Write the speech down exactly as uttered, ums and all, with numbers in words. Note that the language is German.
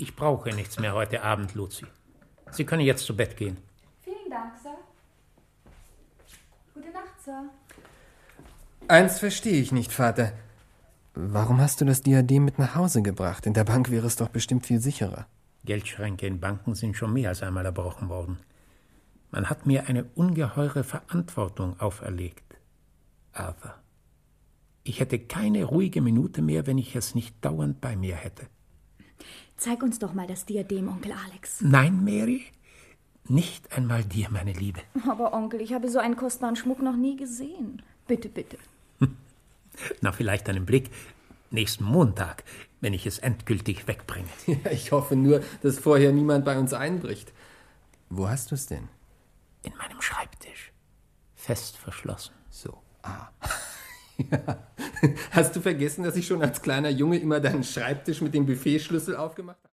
Ich brauche nichts mehr heute Abend, Luzi. Sie können jetzt zu Bett gehen. Vielen Dank, Sir. Gute Nacht, Sir. Eins verstehe ich nicht, Vater. Warum hast du das Diadem mit nach Hause gebracht? In der Bank wäre es doch bestimmt viel sicherer. Geldschränke in Banken sind schon mehr als einmal erbrochen worden. Man hat mir eine ungeheure Verantwortung auferlegt. Arthur, ich hätte keine ruhige Minute mehr, wenn ich es nicht dauernd bei mir hätte. Zeig uns doch mal das Diadem, Onkel Alex. Nein, Mary, nicht einmal dir, meine Liebe. Aber Onkel, ich habe so einen kostbaren Schmuck noch nie gesehen. Bitte, bitte. Na, vielleicht einen Blick nächsten Montag, wenn ich es endgültig wegbringe. Ja, ich hoffe nur, dass vorher niemand bei uns einbricht. Wo hast du es denn? In meinem Schreibtisch. Fest verschlossen. So, ah. Ja. Hast du vergessen, dass ich schon als kleiner Junge immer deinen Schreibtisch mit dem Buffetschlüssel aufgemacht habe?